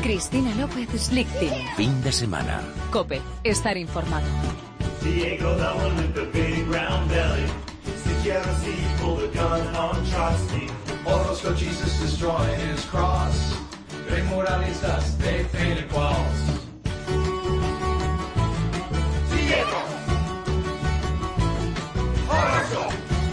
Cristina López Slichting. Fin de semana. COPE. Estar informado. Diego, that one with the big round belly. Sierra Sea, pull the gun on Trotsky. Orozco, Jesus destroying his cross. Big moralistas, they painted walls. Diego! Orozco!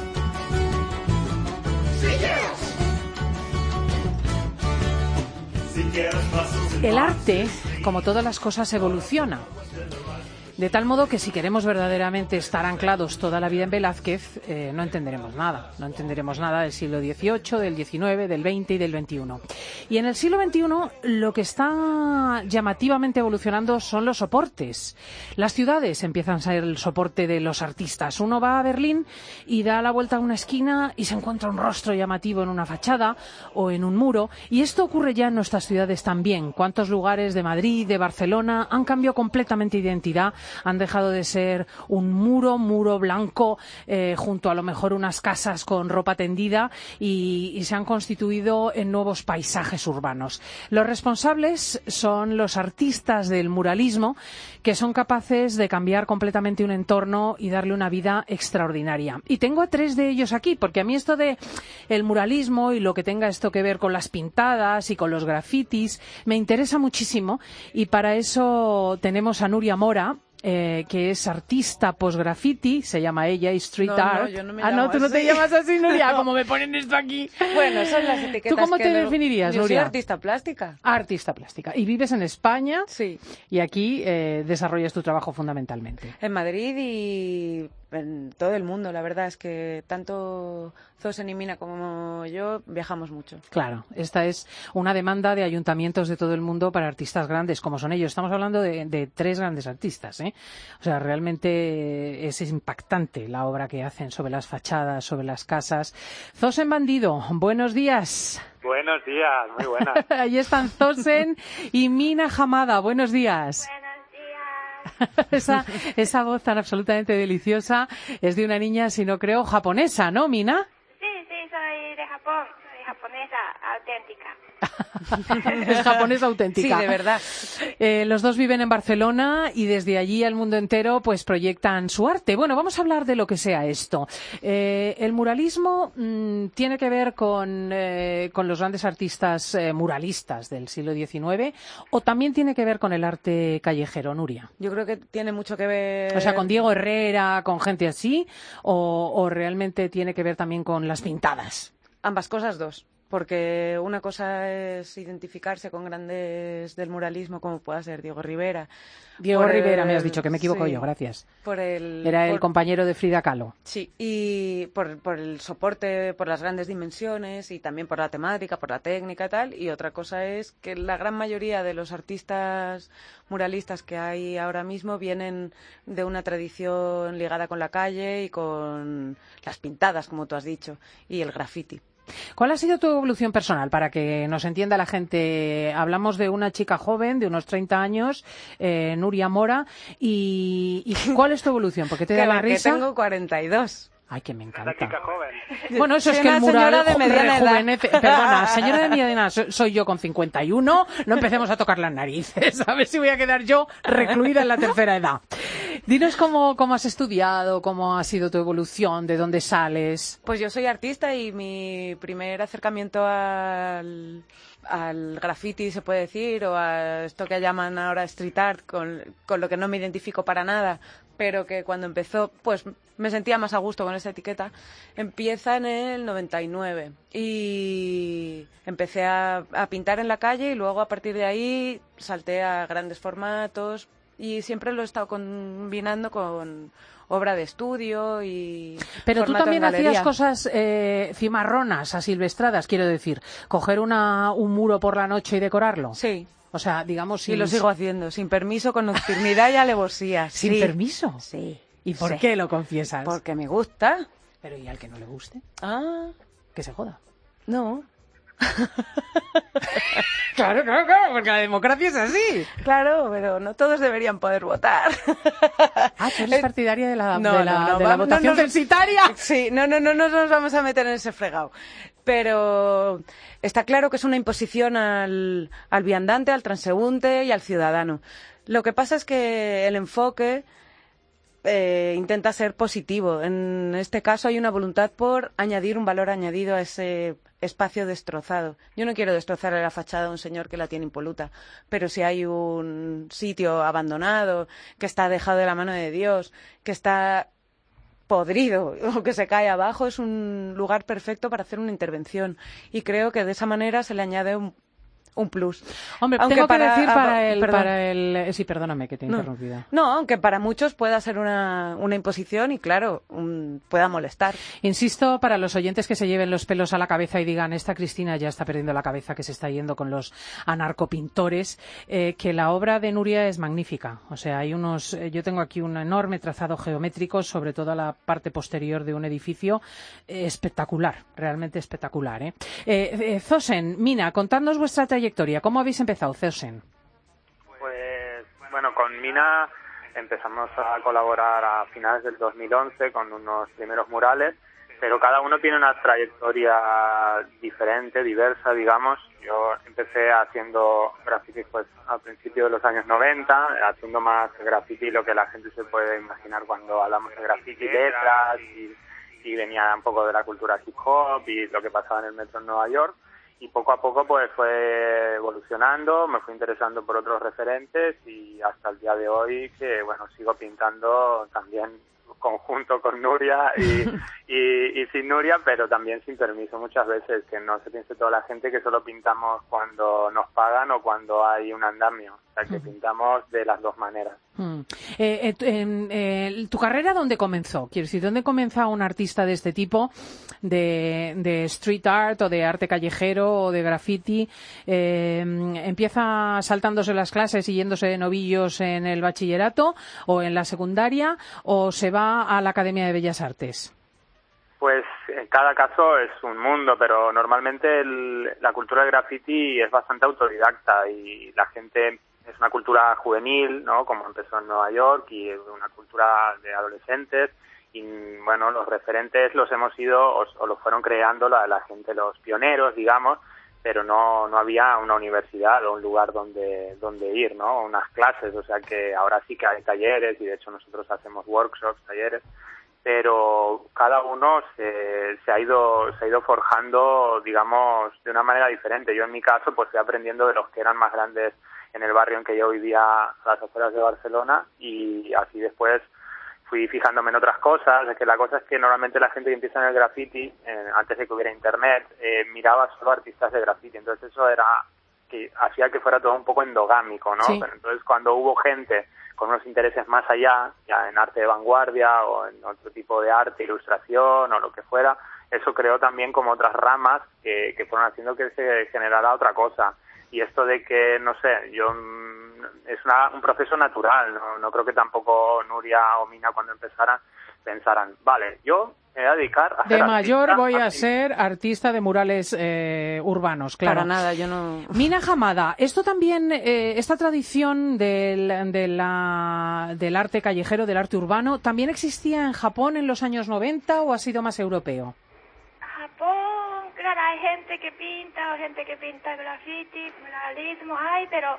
El arte, como todas las cosas, evoluciona. De tal modo que si queremos verdaderamente estar anclados toda la vida en Velázquez, no entenderemos nada. No entenderemos nada del siglo XVIII, del XIX, del XX y del XXI. Y en el siglo XXI lo que está llamativamente evolucionando son los soportes. Las ciudades empiezan a ser el soporte de los artistas. Uno va a Berlín y da la vuelta a una esquina y se encuentra un rostro llamativo en una fachada o en un muro. Y esto ocurre ya en nuestras ciudades también. ¿Cuántos lugares de Madrid, de Barcelona han cambiado completamente de identidad? Han dejado de ser un muro blanco junto a lo mejor unas casas con ropa tendida y se han constituido en nuevos paisajes urbanos. Los responsables son los artistas del muralismo, que son capaces de cambiar completamente un entorno y darle una vida extraordinaria. Y tengo a 3 de ellos aquí, porque a mí esto de el muralismo y lo que tenga esto que ver con las pintadas y con los grafitis me interesa muchísimo, y para eso tenemos a Nuria Mora, que es artista post-graffiti, se llama ella, y street art. No, yo no me llamo tú no así. te llamas así, Nuria, No. como me ponen esto aquí. Bueno, son las etiquetas. ¿Tú cómo que te luego- definirías, Yo soy Nuria? artista plástica. Artista plástica. ¿Y vives en España? Sí. Y aquí desarrollas tu trabajo fundamentalmente. En Madrid y en todo el mundo. La verdad es que tanto Zosen y Mina como yo viajamos mucho. Claro, esta es una demanda de ayuntamientos de todo el mundo para artistas grandes como son ellos. Estamos hablando de 3 grandes artistas, ¿eh? O sea, realmente es impactante la obra que hacen sobre las fachadas, sobre las casas. Zosen Bandido, buenos días. Buenos días, muy buenas. Ahí están Zosen y Mina Hamada, buenos días. Esa voz tan absolutamente deliciosa es de una niña, si no creo, japonesa, ¿no, Mina? Sí, soy de Japón, soy japonesa auténtica. Es japonesa auténtica. Sí, de verdad. Los dos viven en Barcelona y desde allí al mundo entero pues proyectan su arte. Bueno, vamos a hablar de lo que sea esto. El muralismo tiene que ver con los grandes artistas muralistas del siglo XIX, o también tiene que ver con el arte callejero, Nuria. Yo creo que tiene mucho que ver... O sea, con Diego Herrera, con gente así, o realmente tiene que ver también con las pintadas. Ambas cosas dos. Porque una cosa es identificarse con grandes del muralismo, como pueda ser Diego Rivera. Diego Rivera, me has dicho, que me equivoco sí, yo, gracias. Era el compañero de Frida Kahlo. Sí, y por el soporte, por las grandes dimensiones y también por la temática, por la técnica y tal. Y otra cosa es que la gran mayoría de los artistas muralistas que hay ahora mismo vienen de una tradición ligada con la calle y con las pintadas, como tú has dicho, y el graffiti. ¿Cuál ha sido tu evolución personal? Para que nos entienda la gente, hablamos de una chica joven, de unos 30 años, Nuria Mora, y ¿cuál es tu evolución? ¿Por qué te da la risa? Que tengo 42. Ay, que me Una encanta. chica joven. Bueno, eso es Soy que el una mural señora de mediana edad. rejuvenece. Perdona, señora de mediana edad, soy yo con 51, no empecemos a tocar las narices, a ver si voy a quedar yo recluida en la tercera edad. Dinos cómo has estudiado, cómo ha sido tu evolución, de dónde sales. Pues yo soy artista y mi primer acercamiento al graffiti, se puede decir, o a esto que llaman ahora street art, con lo que no me identifico para nada, pero que cuando empezó, pues me sentía más a gusto con esa etiqueta, empieza en el 99 y empecé a pintar en la calle y luego a partir de ahí salté a grandes formatos y siempre lo he estado combinando con obra de estudio y Pero tú formato también en galería. hacías cosas cimarronas, asilvestradas, quiero decir, coger un muro por la noche y decorarlo. Sí. O sea, digamos, Y lo sigo haciendo, sin permiso, con nocturnidad y alevosía. ¿Sin Sí. permiso? Sí. ¿Y por Sí. qué lo confiesas? Porque me gusta. Pero ¿y al que no le guste? Ah, Que se joda. no. Claro, porque la democracia es así. Claro, pero no todos deberían poder votar. Ah, ¿tú eres partidaria de la vamos, votación censitaria? Sí, no nos vamos a meter en ese fregado. Pero está claro que es una imposición al viandante, al transeúnte y al ciudadano. Lo que pasa es que el enfoque intenta ser positivo. En este caso hay una voluntad por añadir un valor añadido a ese espacio destrozado. Yo no quiero destrozarle la fachada a un señor que la tiene impoluta, pero si hay un sitio abandonado, que está dejado de la mano de Dios, que está podrido o que se cae abajo, es un lugar perfecto para hacer una intervención. Y creo que de esa manera se le añade un plus. Hombre, aunque tengo que decir perdón. Sí, perdóname que te he interrumpido. No, aunque para muchos pueda ser una imposición y, claro, pueda molestar. Insisto, para los oyentes que se lleven los pelos a la cabeza y digan, esta Cristina ya está perdiendo la cabeza, que se está yendo con los anarcopintores, que la obra de Nuria es magnífica. O sea, yo tengo aquí un enorme trazado geométrico, sobre todo la parte posterior de un edificio, espectacular, realmente espectacular. Zosen, Mina, contadnos vuestra trayectoria. ¿Cómo habéis empezado, Zosen? Pues, bueno, con Mina empezamos a colaborar a finales del 2011 con unos primeros murales, pero cada uno tiene una trayectoria diferente, diversa, digamos. Yo empecé haciendo graffiti pues a principios de los años 90, haciendo más graffiti, lo que la gente se puede imaginar cuando hablamos de graffiti, letras, y venía un poco de la cultura hip hop y lo que pasaba en el metro en Nueva York. Y poco a poco pues fue evolucionando, me fui interesando por otros referentes y hasta el día de hoy que bueno sigo pintando también conjunto con Nuria y sin Nuria, pero también sin permiso muchas veces, que no se piense toda la gente que solo pintamos cuando nos pagan o cuando hay un andamio, o sea que pintamos de las dos maneras. ¿Tu carrera dónde comenzó? Quiero decir, ¿dónde comienza un artista de este tipo, de street art o de arte callejero o de graffiti? ¿Empieza saltándose las clases y yéndose de novillos en el bachillerato o en la secundaria o se va a la Academia de Bellas Artes? Pues en cada caso es un mundo, pero normalmente la cultura del graffiti es bastante autodidacta y la gente es una cultura juvenil, ¿no? Como empezó en Nueva York, y es una cultura de adolescentes y bueno, los referentes los hemos ido o los fueron creando la gente, los pioneros, digamos, pero no había una universidad o un lugar donde ir, ¿no? Unas clases, o sea que ahora sí que hay talleres y de hecho nosotros hacemos workshops, talleres, pero cada uno se ha ido forjando, digamos, de una manera diferente. Yo en mi caso pues fui aprendiendo de los que eran más grandes en el barrio en que yo vivía, a las afueras de Barcelona, y así después fui fijándome en otras cosas. Es que la cosa es que normalmente la gente que empieza en el graffiti, antes de que hubiera internet, miraba solo artistas de graffiti, entonces eso era que hacía que fuera todo un poco endogámico, ¿no? Sí. Pero entonces cuando hubo gente con unos intereses más allá, ya en arte de vanguardia o en otro tipo de arte, ilustración o lo que fuera, eso creó también como otras ramas que fueron haciendo que se generara otra cosa. Y esto de que, no sé, es un proceso natural, no creo que tampoco Nuria o Mina cuando empezaran pensaran, vale, yo me voy a dedicar a ser de mayor voy a así. ser artista de murales urbanos, claro. Para nada, yo no... Mina Hamada, esto también, esta tradición del arte callejero, del arte urbano, ¿también existía en Japón en los años 90 o ha sido más europeo? Japón, claro, hay gente que pinta o gente que pinta graffiti, muralismo, hay, pero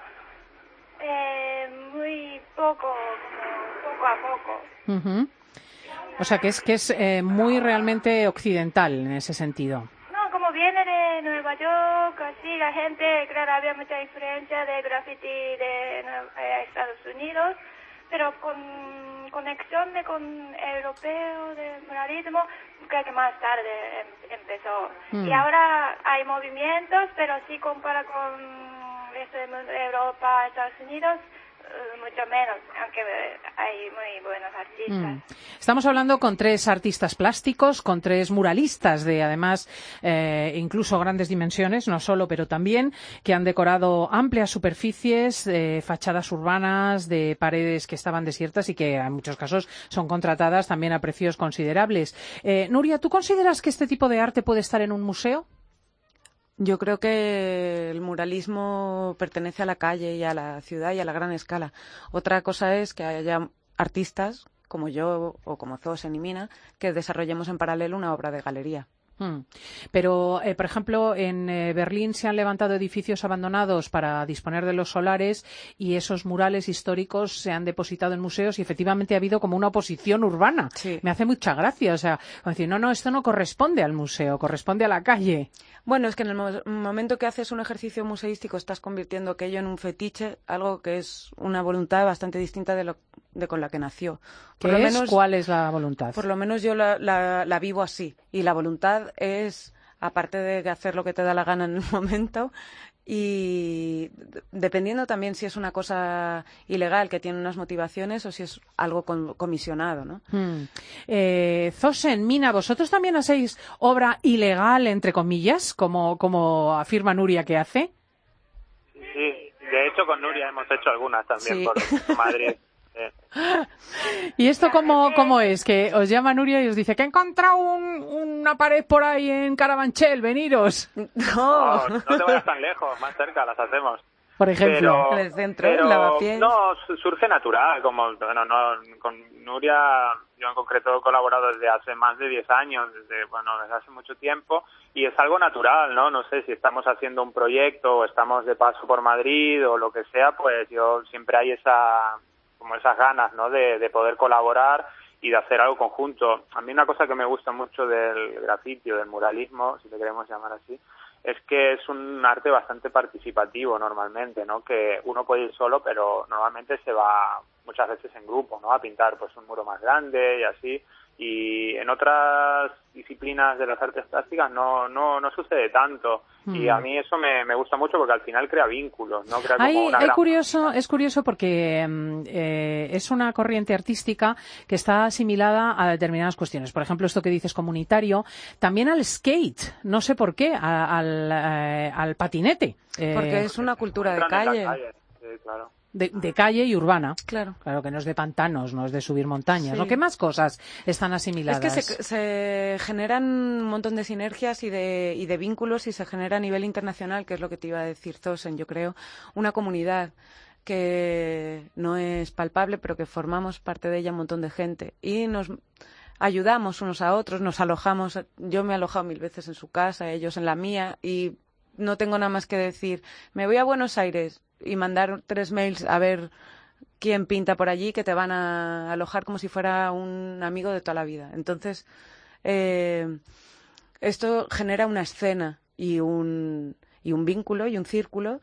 muy poco, como poco a poco. Uh-huh. O sea que es muy realmente occidental en ese sentido. No, como viene de Nueva York, así, la gente, claro, había mucha influencia de graffiti de Estados Unidos, pero con conexión con europeo, de muralismo, creo que más tarde empezó. Y ahora hay movimientos, pero si compara con Europa, Estados Unidos, mucho menos, aunque hay muy buenos artistas. Estamos hablando con 3 artistas plásticos, con 3 muralistas de, además, incluso grandes dimensiones, no solo, pero también, que han decorado amplias superficies, fachadas urbanas, de paredes que estaban desiertas y que en muchos casos son contratadas también a precios considerables. Nuria, ¿tú consideras que este tipo de arte puede estar en un museo? Yo creo que el muralismo pertenece a la calle y a la ciudad y a la gran escala. Otra cosa es que haya artistas como yo o como Zosen y Mina que desarrollemos en paralelo una obra de galería. Pero, por ejemplo, en Berlín se han levantado edificios abandonados para disponer de los solares y esos murales históricos se han depositado en museos y efectivamente ha habido como una oposición urbana. Sí. Me hace mucha gracia, o sea, como decir, no, esto no corresponde al museo, corresponde a la calle. Bueno, es que en el momento que haces un ejercicio museístico estás convirtiendo aquello en un fetiche, algo que es una voluntad bastante distinta de con la que nació. ¿Cuál es la voluntad? Por lo menos yo la vivo así. Y la voluntad es, aparte de hacer lo que te da la gana en el momento, y dependiendo también si es una cosa ilegal que tiene unas motivaciones o si es algo comisionado, ¿no? Zosen, Mina, ¿vosotros también hacéis obra ilegal, entre comillas, como afirma Nuria que hace? Sí, de hecho con Nuria hemos hecho algunas también Sí. por Madrid. ¿Y esto cómo es? Que os llama Nuria y os dice que he encontrado una pared por ahí en Carabanchel, veniros. No te vayas tan lejos, más cerca las hacemos. Por ejemplo. En el centro, en Lavapiés. No, surge natural, con Nuria, yo en concreto he colaborado desde hace más de 10 años, desde hace mucho tiempo, y es algo natural, ¿no? No sé si estamos haciendo un proyecto o estamos de paso por Madrid o lo que sea, pues yo siempre hay esas ganas, ¿no? De poder colaborar y de hacer algo conjunto. A mí una cosa que me gusta mucho del grafiti o del muralismo, si le queremos llamar así, es que es un arte bastante participativo normalmente, ¿no? Que uno puede ir solo, pero normalmente se va muchas veces en grupo, ¿no? A pintar pues un muro más grande y así. Y en otras disciplinas de las artes plásticas no sucede tanto. Y a mí eso me gusta mucho porque al final crea vínculos, ¿no? Crea como una gran... Es curioso porque es una corriente artística que está asimilada a determinadas cuestiones. Por ejemplo, esto que dices comunitario, también al skate, no sé por qué, al patinete. Porque es una cultura de calle. Sí, claro. De calle y urbana. Claro. Claro, que no es de pantanos, no es de subir montañas. Sí. ¿No? ¿Qué más cosas están asimiladas? Es que se generan un montón de sinergias y de vínculos y se genera a nivel internacional, que es lo que te iba a decir Zosen, yo creo, una comunidad que no es palpable, pero que formamos parte de ella un montón de gente. Y nos ayudamos unos a otros, nos alojamos. Yo me he alojado 1000 veces en su casa, ellos en la mía, y no tengo nada más que decir. Me voy a Buenos Aires y mandar 3 mails a ver quién pinta por allí, que te van a alojar como si fuera un amigo de toda la vida. Entonces, esto genera una escena y un vínculo y un círculo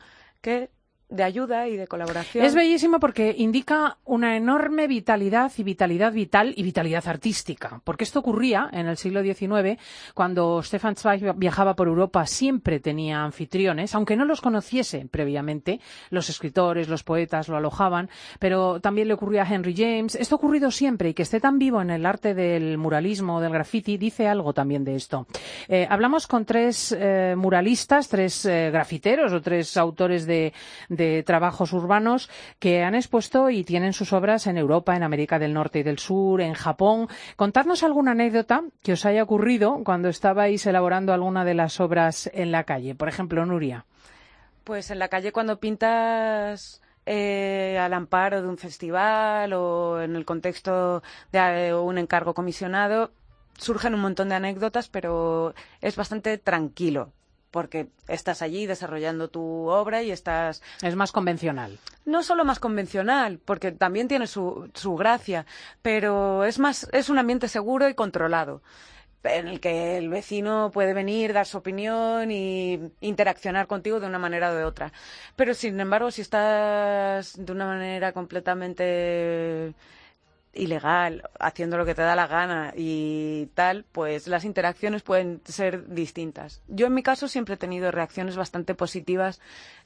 de ayuda y de colaboración. Es bellísimo porque indica una enorme vitalidad vital y vitalidad artística. Porque esto ocurría en el siglo XIX, cuando Stefan Zweig viajaba por Europa, siempre tenía anfitriones, aunque no los conociese previamente. Los escritores, los poetas lo alojaban, pero también le ocurría a Henry James. Esto ha ocurrido siempre, y que esté tan vivo en el arte del muralismo, del graffiti, dice algo también de esto. Hablamos con 3 muralistas, 3 grafiteros o 3 autores de trabajos urbanos que han expuesto y tienen sus obras en Europa, en América del Norte y del Sur, en Japón. Contadnos alguna anécdota que os haya ocurrido cuando estabais elaborando alguna de las obras en la calle. Por ejemplo, Nuria. Pues en la calle cuando pintas al amparo de un festival o en el contexto de un encargo comisionado, surgen un montón de anécdotas, pero es bastante tranquilo, porque estás allí desarrollando tu obra y estás... Es más convencional. No solo más convencional, porque también tiene su gracia, pero es un ambiente seguro y controlado, en el que el vecino puede venir, dar su opinión y interaccionar contigo de una manera o de otra. Pero, sin embargo, si estás de una manera completamente ilegal, haciendo lo que te da la gana y tal, pues las interacciones pueden ser distintas. Yo en mi caso siempre he tenido reacciones bastante positivas,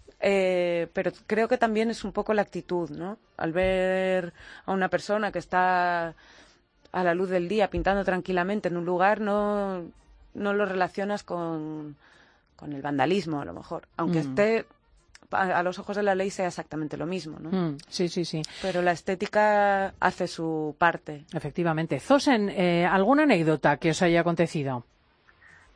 pero creo que también es un poco la actitud, ¿no? Al ver a una persona que está a la luz del día pintando tranquilamente en un lugar, no lo relacionas con el vandalismo, a lo mejor, aunque esté a los ojos de la ley sea exactamente lo mismo, ¿no? Sí. Pero la estética hace su parte. Efectivamente. Zosen, ¿alguna anécdota que os haya acontecido?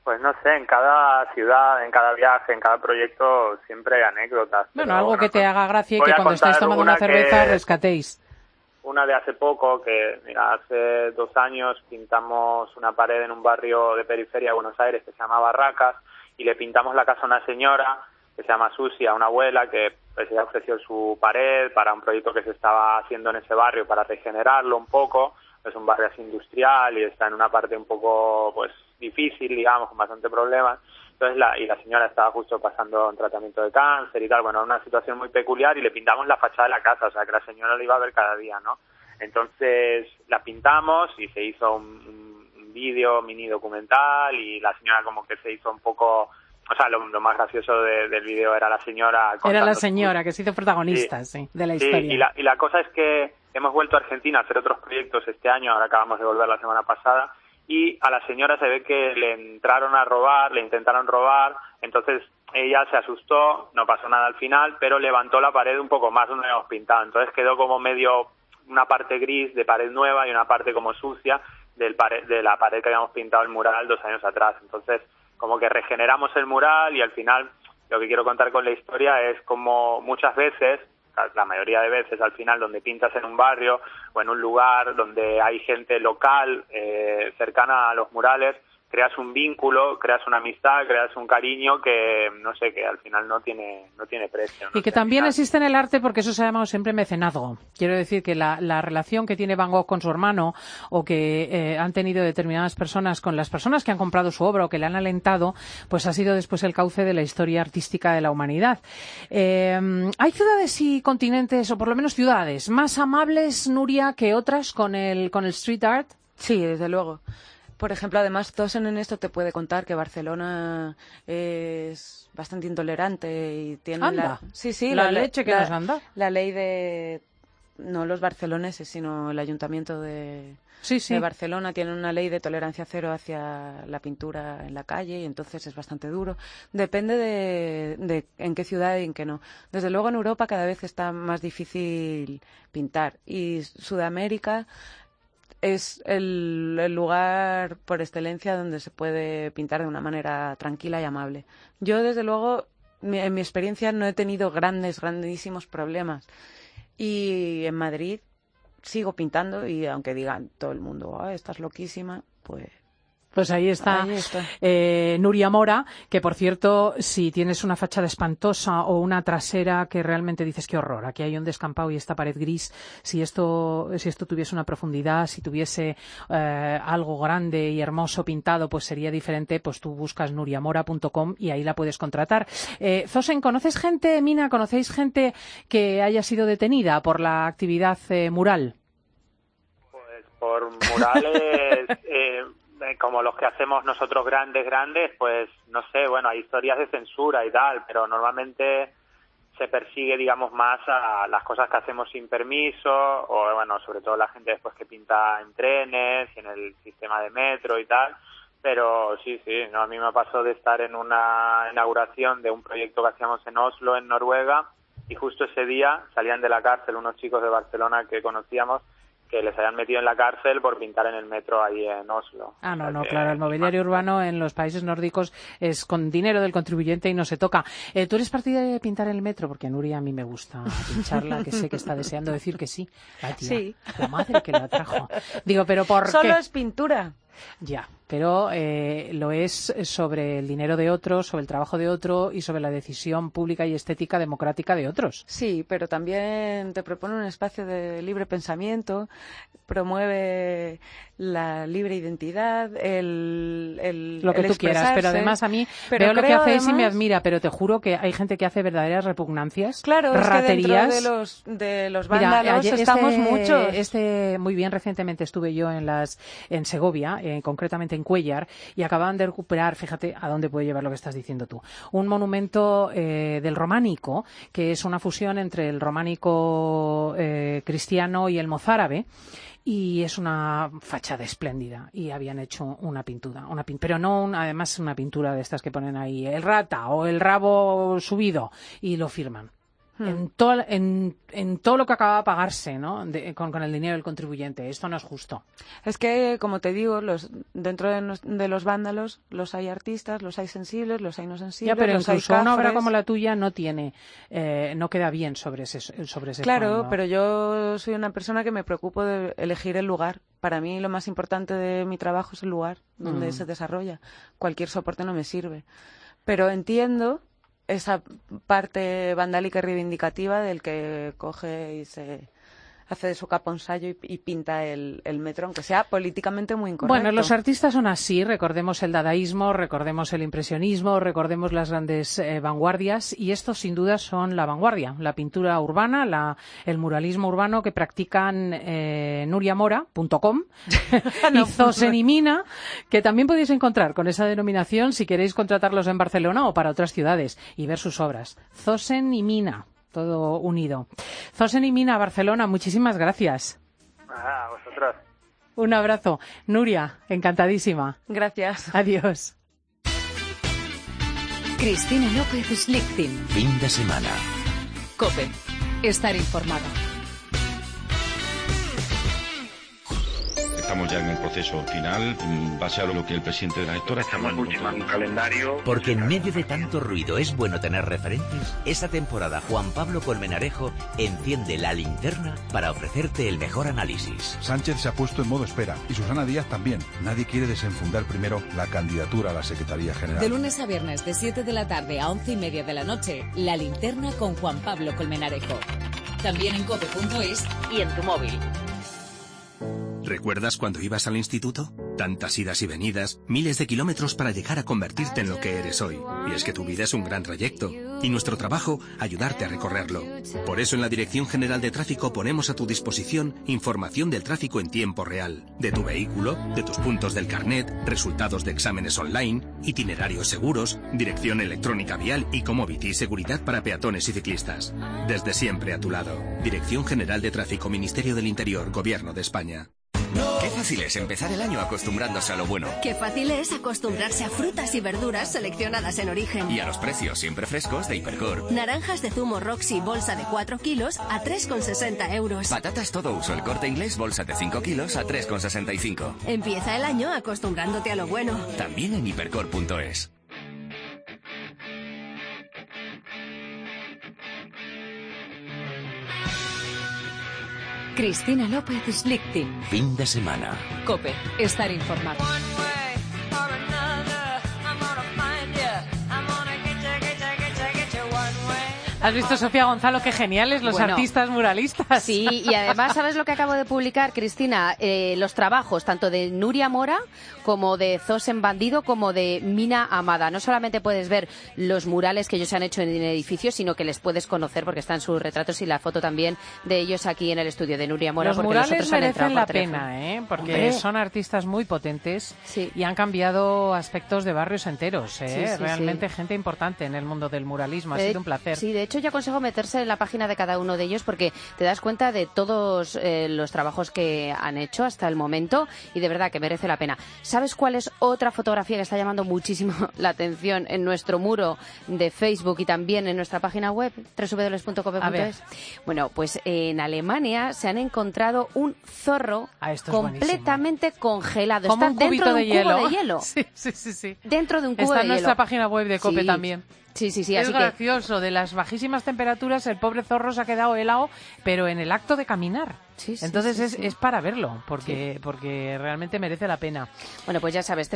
Pues no sé, en cada ciudad, en cada viaje, en cada proyecto siempre hay anécdotas. Bueno, pero, algo que te haga gracia y voy que a cuando estáis contar tomando una cerveza rescatéis. Una de hace poco, que mira, hace 2 años pintamos una pared en un barrio de periferia de Buenos Aires que se llama Barracas, y le pintamos la casa a una señora que se llama Susi, a una abuela que pues ella ofreció su pared para un proyecto que se estaba haciendo en ese barrio para regenerarlo un poco. Es un barrio así industrial y está en una parte un poco pues difícil, digamos, con bastante problemas. Entonces la señora estaba justo pasando un tratamiento de cáncer y tal, bueno, una situación muy peculiar, y le pintamos la fachada de la casa, o sea que la señora la iba a ver cada día, ¿no? Entonces la pintamos y se hizo un vídeo mini documental, y la señora como que se hizo un poco, o sea, lo más gracioso del vídeo era la señora. Era la señora que se hizo protagonista, sí, de la historia. Y la cosa es que hemos vuelto a Argentina a hacer otros proyectos este año, ahora acabamos de volver la semana pasada, y a la señora se ve que le entraron a robar, le intentaron robar, entonces ella se asustó, no pasó nada al final, pero levantó la pared un poco más donde habíamos pintado, entonces quedó como medio una parte gris de pared nueva y una parte como sucia de la pared que habíamos pintado el mural 2 años atrás. Entonces como que regeneramos el mural, y al final lo que quiero contar con la historia es como muchas veces, la mayoría de veces al final, donde pintas en un barrio o en un lugar donde hay gente local cercana a los murales, creas un vínculo, creas una amistad, creas un cariño que, no sé, que al final no tiene precio, ¿no? Y que también existe en el arte, porque eso se ha llamado siempre mecenazgo. Quiero decir que la relación que tiene Van Gogh con su hermano, o que han tenido determinadas personas con las personas que han comprado su obra o que le han alentado, pues ha sido después el cauce de la historia artística de la humanidad. ¿Hay ciudades y continentes, o por lo menos ciudades, más amables, Nuria, que otras con el street art? Sí, desde luego. Por ejemplo, además, Zosen en esto te puede contar que Barcelona es bastante intolerante y tiene ¡Anda! la leche que nos anda. La ley de, no los barceloneses, sino el ayuntamiento de Barcelona tiene una ley de tolerancia cero hacia la pintura en la calle, y entonces es bastante duro. Depende de en qué ciudad y en qué no. Desde luego en Europa cada vez está más difícil pintar, y Sudamérica es el lugar por excelencia donde se puede pintar de una manera tranquila y amable. Yo, desde luego, en mi experiencia no he tenido grandísimos problemas. Y en Madrid sigo pintando, y aunque digan todo el mundo, estás loquísima, pues ahí está. Nuria Mora, que por cierto, si tienes una fachada espantosa o una trasera que realmente dices qué horror, aquí hay un descampado y esta pared gris, si esto tuviese una profundidad, si tuviese algo grande y hermoso pintado, pues sería diferente, pues tú buscas nuriamora.com y ahí la puedes contratar. Zosen, ¿conocéis gente que haya sido detenida por la actividad mural? Pues por murales... como los que hacemos nosotros grandes, pues no sé, bueno, hay historias de censura y tal, pero normalmente se persigue, digamos, más a las cosas que hacemos sin permiso, o bueno, sobre todo la gente después que pinta en trenes y en el sistema de metro y tal. Pero sí, no, a mí me pasó de estar en una inauguración de un proyecto que hacíamos en Oslo, en Noruega, y justo ese día salían de la cárcel unos chicos de Barcelona que conocíamos, que les habían metido en la cárcel por pintar en el metro ahí en Oslo. Claro, el mobiliario urbano en los países nórdicos es con dinero del contribuyente y no se toca. ¿Tú eres partidaria de pintar en el metro? Porque Nuria, a mí me gusta pincharla, que sé que está deseando decir que sí. La tía, sí. La madre que la trajo. Digo, ¿pero por qué? Solo es pintura. Ya, pero lo es sobre el dinero de otros, sobre el trabajo de otro y sobre la decisión pública y estética democrática de otros. Sí, pero también te propone un espacio de libre pensamiento, promueve la libre identidad, lo que el tú quieras, pero además a mí veo lo que hacéis y me admira, pero te juro que hay gente que hace verdaderas repugnancias, raterías. Es que dentro de los vándalos estamos muchos. Muy bien, recientemente estuve yo en Segovia, concretamente en Cuéllar, y acababan de recuperar, fíjate a dónde puede llevar lo que estás diciendo tú, un monumento del románico, que es una fusión entre el románico cristiano y el mozárabe, y es una fachada espléndida, y habían hecho una pintura, pero no además una pintura de estas que ponen ahí, el rata o el rabo subido, y lo firman. en todo lo que acaba de pagarse, ¿no? Con el dinero del contribuyente. Esto no es justo. Es que, como te digo, dentro de los vándalos los hay artistas, los hay sensibles, los hay no sensibles. Ya, pero los hay incluso una obra cafres. como la tuya no queda bien sobre ese Claro, fondo. pero yo soy una persona que me preocupo de elegir el lugar. Para mí lo más importante de mi trabajo es el lugar donde se desarrolla. Cualquier soporte no me sirve. Pero entiendo esa parte vandálica y reivindicativa del que coge y se hace de su capa un sayo y pinta el metro, aunque sea políticamente muy incorrecto. Bueno, los artistas son así. Recordemos el dadaísmo, recordemos el impresionismo, recordemos las grandes vanguardias, y estos sin duda son la vanguardia, la pintura urbana, el muralismo urbano que practican nuriamora.com y Zosen y Mina, que también podéis encontrar con esa denominación si queréis contratarlos en Barcelona o para otras ciudades y ver sus obras. Zosen y Mina, todo unido. Zosen y Mina, Barcelona, muchísimas gracias. A vosotros. Un abrazo. Nuria, encantadísima. Gracias. Adiós. Cristina López Schlichting. Fin de semana. COPE. Estar informado. Estamos ya en el proceso final, base a lo que el presidente de la Héctora estamos ultimando un calendario. Porque en medio de tanto ruido es bueno tener referentes. Esta temporada Juan Pablo Colmenarejo enciende la linterna para ofrecerte el mejor análisis. Sánchez se ha puesto en modo espera y Susana Díaz también. Nadie quiere desenfundar primero la candidatura a la Secretaría General. De lunes a viernes de 7 de la tarde a 11:30 de la noche, La Linterna con Juan Pablo Colmenarejo. También en cope.es y en tu móvil. ¿Recuerdas cuando ibas al instituto? Tantas idas y venidas, miles de kilómetros para llegar a convertirte en lo que eres hoy. Y es que tu vida es un gran trayecto. Y nuestro trabajo, ayudarte a recorrerlo. Por eso en la Dirección General de Tráfico ponemos a tu disposición información del tráfico en tiempo real. De tu vehículo, de tus puntos del carnet, resultados de exámenes online, itinerarios seguros, dirección electrónica vial y Comobity, seguridad para peatones y ciclistas. Desde siempre a tu lado. Dirección General de Tráfico, Ministerio del Interior, Gobierno de España. Qué fácil es empezar el año acostumbrándose a lo bueno. Qué fácil es acostumbrarse a frutas y verduras seleccionadas en origen. Y a los precios siempre frescos de Hipercor. Naranjas de zumo Roxy, bolsa de 4 kilos a 3,60 euros. Patatas todo uso El Corte Inglés, bolsa de 5 kilos a 3,65. Empieza el año acostumbrándote a lo bueno. También en hipercor.es. Cristina López Schlichting. Fin de semana. COPE. Estar informado. ¿Has visto, Sofía Gonzalo, qué geniales los artistas muralistas? Sí, y además, ¿sabes lo que acabo de publicar, Cristina? Los trabajos tanto de Nuria Mora como de Zosen Bandido como de Mina Amada. No solamente puedes ver los murales que ellos han hecho en edificios, sino que les puedes conocer porque están sus retratos y la foto también de ellos aquí en el estudio de Nuria Mora. Los porque murales nosotros merecen la pena, porque Hombre. son artistas muy potentes y han cambiado aspectos de barrios enteros. Sí, Realmente gente importante en el mundo del muralismo. Ha sido un placer. Sí, de hecho yo aconsejo meterse en la página de cada uno de ellos porque te das cuenta de todos los trabajos que han hecho hasta el momento y de verdad que merece la pena. ¿Sabes cuál es otra fotografía que está llamando muchísimo la atención en nuestro muro de Facebook y también en nuestra página web, www.cope.es? Bueno, pues en Alemania se han encontrado un zorro completamente congelado. Como Está un cubito dentro de un de cubo hielo. de hielo. Sí. Dentro de un cubo Está de en hielo. nuestra página web de COPE Sí. también. Sí, Es así que gracioso, de las bajísimas temperaturas el pobre zorro se ha quedado helado, pero en el acto de caminar. Entonces es para verlo, porque realmente merece la pena. Bueno, pues ya sabes,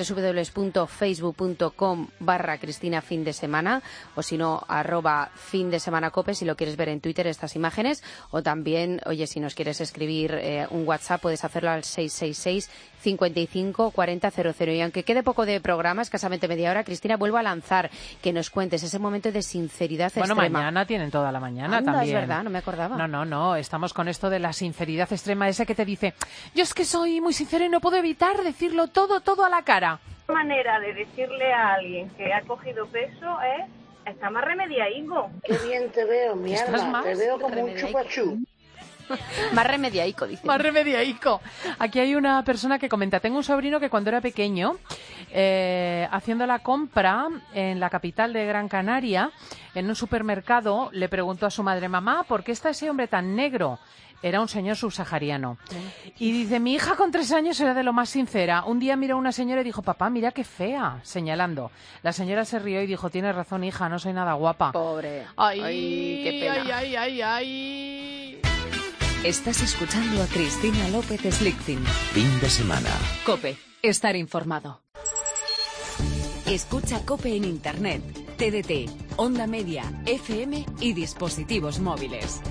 www.facebook.com/Cristina Fin de Semana, o si no, @FinDeSemanaCope, si lo quieres ver en Twitter, estas imágenes, o también, oye, si nos quieres escribir un WhatsApp, puedes hacerlo al 666 55 40 00. Y aunque quede poco de programa, escasamente media hora, Cristina, vuelvo a lanzar que nos cuentes ese momento de sinceridad extrema. Bueno, mañana tienen toda la mañana. Anda, también. es verdad, no me acordaba. No, estamos con esto de la sinceridad extrema, ese que te dice, yo es que soy muy sincero y no puedo evitar decirlo todo a la cara. Una manera de decirle a alguien que ha cogido peso es, está más remediaico. Qué bien te veo, mi ¿Estás alma, más te veo como un remediaico? chupachú. Más remediaico, dice. Más remediaico. Aquí hay una persona que comenta, tengo un sobrino que cuando era pequeño, haciendo la compra en la capital de Gran Canaria, en un supermercado le preguntó a su madre: mamá, ¿por qué está ese hombre tan negro? Era un señor subsahariano. Y dice: mi hija con 3 años era de lo más sincera. Un día miró a una señora y dijo: papá, mira qué fea, señalando. La señora se rió y dijo: tienes razón, hija, no soy nada guapa. Pobre. Ay, qué pena. Ay. Estás escuchando a Cristina López Slichting. Fin de semana. COPE. Estar informado. Escucha COPE en Internet, TDT, Onda Media, FM y dispositivos móviles.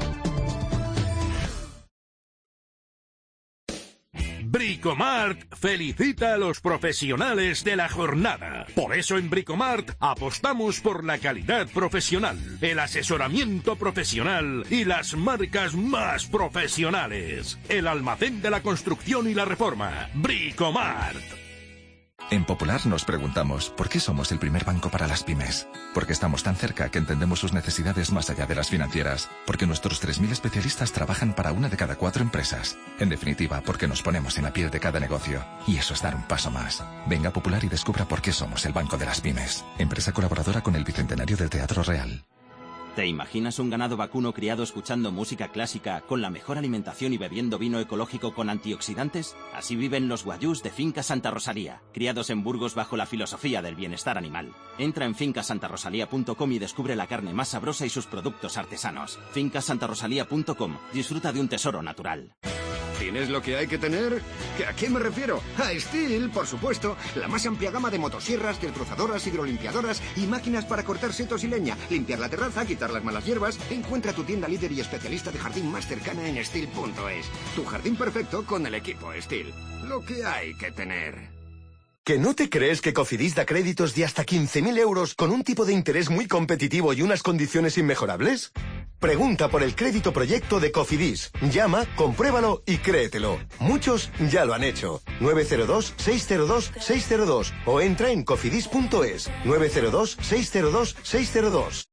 Bricomart felicita a los profesionales de la jornada. Por eso en Bricomart apostamos por la calidad profesional, el asesoramiento profesional y las marcas más profesionales. El almacén de la construcción y la reforma. Bricomart. En Popular nos preguntamos ¿por qué somos el primer banco para las pymes? Porque estamos tan cerca que entendemos sus necesidades más allá de las financieras. Porque nuestros 3.000 especialistas trabajan para 1 de cada 4 empresas. En definitiva, porque nos ponemos en la piel de cada negocio. Y eso es dar un paso más. Venga a Popular y descubra por qué somos el banco de las pymes. Empresa colaboradora con el Bicentenario del Teatro Real. ¿Te imaginas un ganado vacuno criado escuchando música clásica, con la mejor alimentación y bebiendo vino ecológico con antioxidantes? Así viven los guayús de Finca Santa Rosalía, criados en Burgos bajo la filosofía del bienestar animal. Entra en fincasantarosalía.com y descubre la carne más sabrosa y sus productos artesanos. fincasantarosalía.com. Disfruta de un tesoro natural. ¿Tienes lo que hay que tener? ¿A qué me refiero? A Stihl, por supuesto. La más amplia gama de motosierras, destrozadoras, hidrolimpiadoras y máquinas para cortar setos y leña, limpiar la terraza, quitar las malas hierbas. Encuentra tu tienda líder y especialista de jardín más cercana en Stihl.es. Tu jardín perfecto con el equipo Stihl. Lo que hay que tener. ¿Que no te crees que Cofidis da créditos de hasta 15.000 euros con un tipo de interés muy competitivo y unas condiciones inmejorables? Pregunta por el crédito proyecto de Cofidis. Llama, compruébalo y créetelo. Muchos ya lo han hecho. 902-602-602 o entra en cofidis.es. 902-602-602.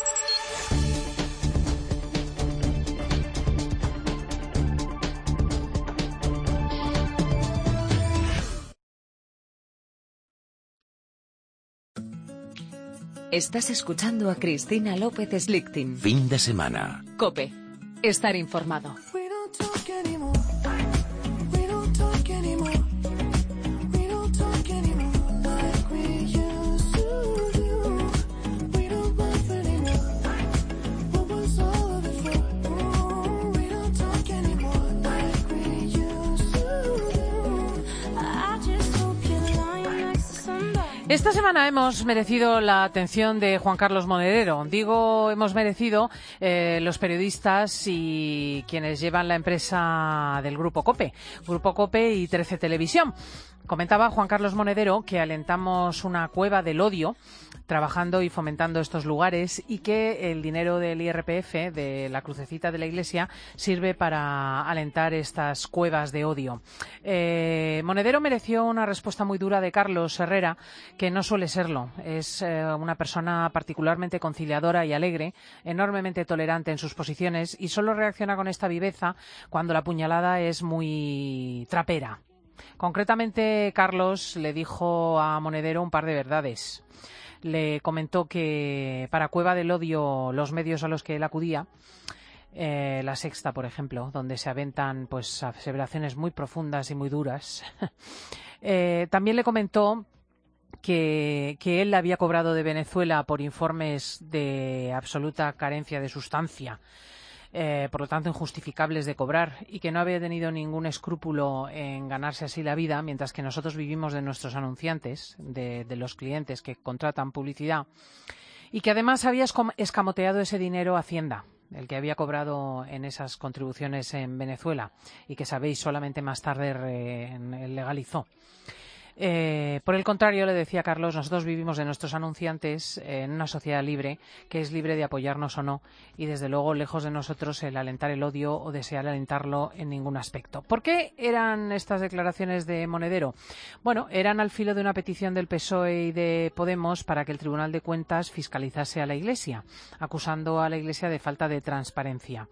Estás escuchando a Cristina López Slichting. Fin de semana. COPE. Estar informado. Esta semana hemos merecido la atención de Juan Carlos Monedero. Digo, hemos merecido los periodistas y quienes llevan la empresa del Grupo COPE y 13 Televisión. Comentaba Juan Carlos Monedero que alentamos una cueva del odio trabajando y fomentando estos lugares y que el dinero del IRPF, de la crucecita de la Iglesia, sirve para alentar estas cuevas de odio. Monedero mereció una respuesta muy dura de Carlos Herrera, que no suele serlo. Es una persona particularmente conciliadora y alegre, enormemente tolerante en sus posiciones y solo reacciona con esta viveza cuando la puñalada es muy trapera. Concretamente, Carlos le dijo a Monedero un par de verdades. Le comentó que para Cueva del Odio los medios a los que él acudía, La Sexta, por ejemplo, donde se aventan pues aseveraciones muy profundas y muy duras, también le comentó que él la había cobrado de Venezuela por informes de absoluta carencia de sustancia, por lo tanto injustificables de cobrar, y que no había tenido ningún escrúpulo en ganarse así la vida, mientras que nosotros vivimos de nuestros anunciantes, de los clientes que contratan publicidad, y que además había escamoteado ese dinero a Hacienda, el que había cobrado en esas contribuciones en Venezuela, y que, sabéis, solamente más tarde legalizó. Por el contrario, le decía Carlos, nosotros vivimos de nuestros anunciantes en una sociedad libre, que es libre de apoyarnos o no, y desde luego lejos de nosotros el alentar el odio o desear alentarlo en ningún aspecto. ¿Por qué eran estas declaraciones de Monedero? Bueno, eran al filo de una petición del PSOE y de Podemos para que el Tribunal de Cuentas fiscalizase a la Iglesia, acusando a la Iglesia de falta de transparencia.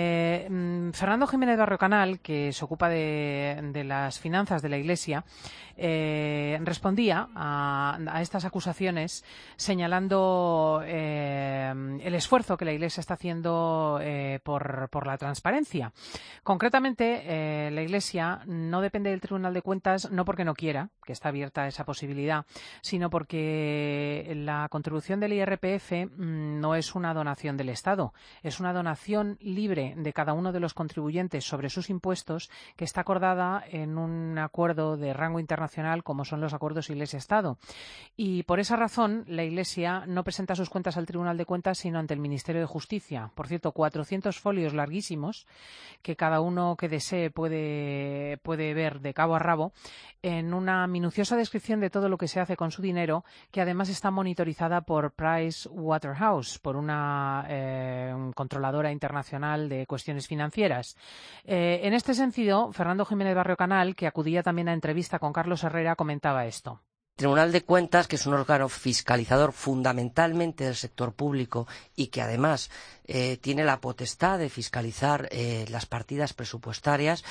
Fernando Jiménez Barrio Canal, que se ocupa de las finanzas de la Iglesia, respondía a estas acusaciones señalando el esfuerzo que la Iglesia está haciendo por la transparencia. Concretamente, la Iglesia no depende del Tribunal de Cuentas, no porque no quiera, que está abierta esa posibilidad, sino porque la contribución del IRPF no es una donación del Estado, es una donación libre de cada uno de los contribuyentes sobre sus impuestos que está acordada en un acuerdo de rango internacional como son los acuerdos Iglesia-Estado. Y por esa razón la Iglesia no presenta sus cuentas al Tribunal de Cuentas sino ante el Ministerio de Justicia. Por cierto, 400 folios larguísimos que cada uno que desee puede ver de cabo a rabo en una minuciosa descripción de todo lo que se hace con su dinero, que además está monitorizada por Pricewaterhouse, por una controladora internacional de cuestiones financieras. En este sentido, Fernando Jiménez Barrio Canal, que acudía también a entrevista con Carlos Herrera, comentaba esto. Tribunal de Cuentas, que es un órgano fiscalizador fundamentalmente del sector público y que además tiene la potestad de fiscalizar las partidas presupuestarias,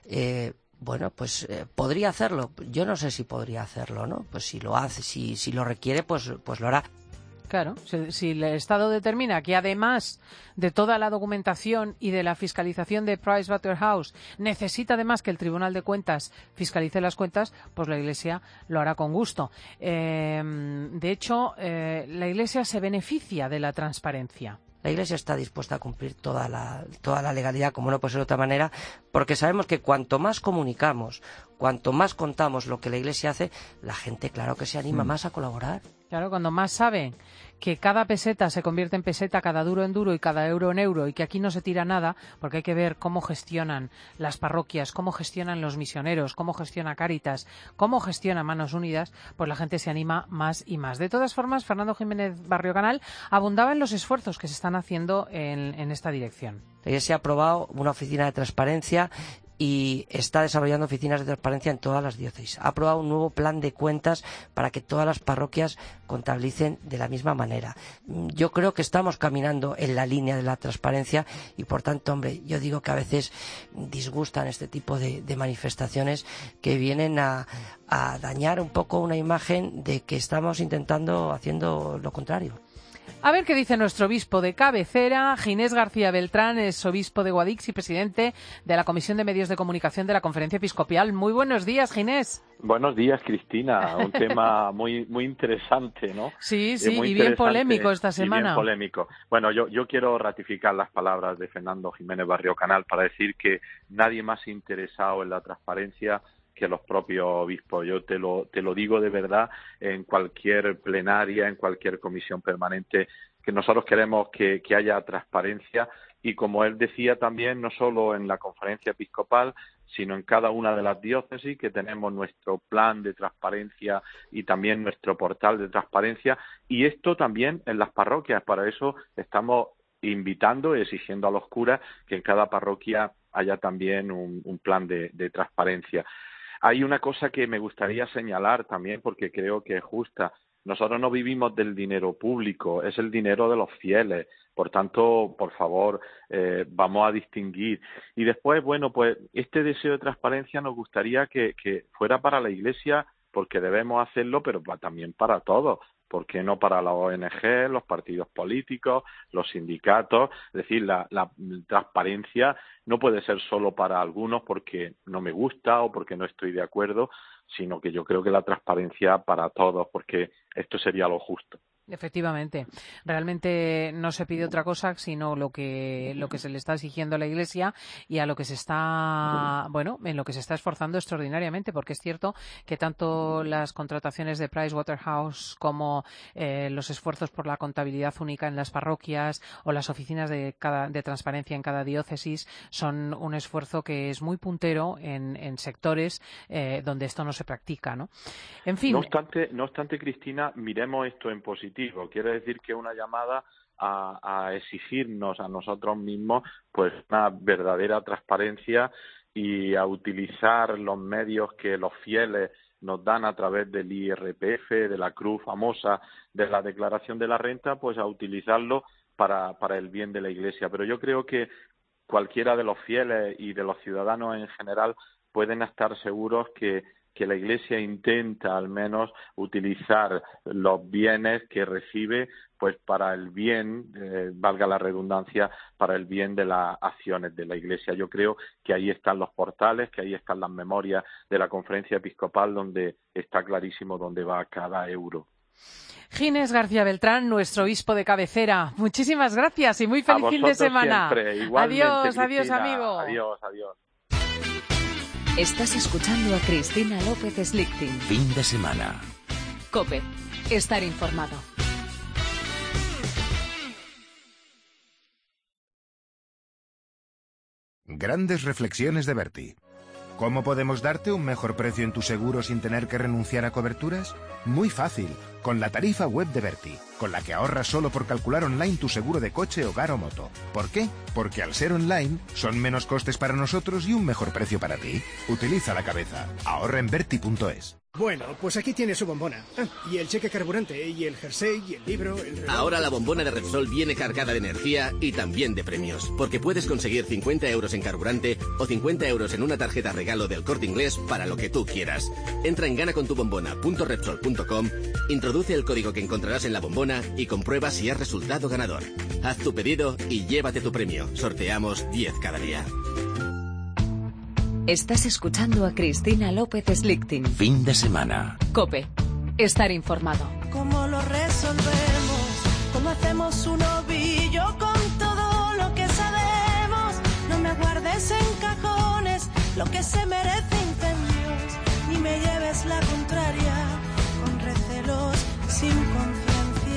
podría hacerlo. Yo no sé si podría hacerlo, ¿no? Pues si lo hace, si lo requiere, pues lo hará. Claro, si el Estado determina que además de toda la documentación y de la fiscalización de Pricewaterhouse necesita además que el Tribunal de Cuentas fiscalice las cuentas, pues la Iglesia lo hará con gusto. De hecho, la Iglesia se beneficia de la transparencia. La Iglesia está dispuesta a cumplir toda la legalidad, como no puede ser de otra manera, porque sabemos que cuanto más comunicamos, cuanto más contamos lo que la Iglesia hace, la gente, claro que se anima más a colaborar. Claro, cuando más saben que cada peseta se convierte en peseta, cada duro en duro y cada euro en euro, y que aquí no se tira nada, porque hay que ver cómo gestionan las parroquias, cómo gestionan los misioneros, cómo gestiona Cáritas, cómo gestiona Manos Unidas, pues la gente se anima más y más. De todas formas, Fernando Jiménez Barrio Canal abundaba en los esfuerzos que se están haciendo en esta dirección. La Iglesia ha aprobado una oficina de transparencia y está desarrollando oficinas de transparencia en todas las diócesis. Ha aprobado un nuevo plan de cuentas para que todas las parroquias contabilicen de la misma manera. Yo creo que estamos caminando en la línea de la transparencia y, por tanto, hombre, yo digo que a veces disgustan este tipo de manifestaciones que vienen a dañar un poco una imagen de que estamos haciendo lo contrario. A ver qué dice nuestro obispo de cabecera. Ginés García Beltrán es obispo de Guadix y presidente de la Comisión de Medios de Comunicación de la Conferencia Episcopal. Muy buenos días, Ginés. Buenos días, Cristina. Un tema muy interesante, ¿no? Sí, y bien polémico esta semana. Bien polémico. Bueno, yo quiero ratificar las palabras de Fernando Jiménez Barrio Canal para decir que nadie más interesado en la transparencia que los propios obispos. Yo te lo digo de verdad, en cualquier plenaria, en cualquier comisión permanente, que nosotros queremos que haya transparencia y, como él decía también, no solo en la conferencia episcopal, sino en cada una de las diócesis, que tenemos nuestro plan de transparencia y también nuestro portal de transparencia, y esto también en las parroquias. Para eso estamos invitando y exigiendo a los curas que en cada parroquia haya también un plan de transparencia. Hay una cosa que me gustaría señalar también, porque creo que es justa. Nosotros no vivimos del dinero público, es el dinero de los fieles. Por tanto, por favor, vamos a distinguir. Y después, bueno, pues este deseo de transparencia nos gustaría que fuera para la Iglesia, porque debemos hacerlo, pero también para todos. ¿Por qué no para la ONG, los partidos políticos, los sindicatos? Es decir, la transparencia no puede ser solo para algunos porque no me gusta o porque no estoy de acuerdo, sino que yo creo que la transparencia para todos, porque esto sería lo justo. Efectivamente, realmente no se pide otra cosa sino lo que se le está exigiendo a la Iglesia y a lo que se está, en lo que se está esforzando extraordinariamente, porque es cierto que tanto las contrataciones de Pricewaterhouse como los esfuerzos por la contabilidad única en las parroquias o las oficinas de transparencia en cada diócesis son un esfuerzo que es muy puntero en sectores donde esto no se practica, ¿no? En fin. No obstante, Cristina, miremos esto en positivo. Quiere decir que una llamada a exigirnos a nosotros mismos pues una verdadera transparencia y a utilizar los medios que los fieles nos dan a través del IRPF, de la cruz famosa, de la declaración de la renta, pues a utilizarlo para el bien de la Iglesia. Pero yo creo que cualquiera de los fieles y de los ciudadanos en general pueden estar seguros que que la Iglesia intenta al menos utilizar los bienes que recibe pues para el bien, valga la redundancia, para el bien de las acciones de la Iglesia. Yo creo que ahí están los portales, que ahí están las memorias de la Conferencia Episcopal, donde está clarísimo dónde va cada euro. Ginés García Beltrán, nuestro obispo de cabecera. Muchísimas gracias y muy feliz fin de semana. Adiós, adiós, amigo. Adiós, adiós. Estás escuchando a Cristina López Slichting. Fin de semana. COPE. Estar informado. Grandes reflexiones de Berti. ¿Cómo podemos darte un mejor precio en tu seguro sin tener que renunciar a coberturas? Muy fácil, con la tarifa web de Berti, con la que ahorras solo por calcular online tu seguro de coche, hogar o moto. ¿Por qué? Porque al ser online, son menos costes para nosotros y un mejor precio para ti. Utiliza la cabeza. Ahorra en Berti.es. Bueno, pues aquí tiene su bombona. Y el cheque carburante, y el jersey, y el libro, el reloj. Ahora la bombona de Repsol viene cargada de energía y también de premios, porque puedes conseguir 50 euros en carburante o 50 euros en una tarjeta regalo del Corte Inglés para lo que tú quieras. Entra en ganacontubombona.repsol.com, introduce el código que encontrarás en la bombona y comprueba si has resultado ganador. Haz tu pedido y llévate tu premio. Sorteamos 10 cada día. Estás escuchando a Cristina López Slichting. Fin de semana. COPE. Estar informado. ¿Cómo lo resolvemos? ¿Cómo hacemos un ovillo con todo lo que sabemos? No me guardes en cajones lo que se merece incendios, ni me lleves la contraria con recelos sin conciencia.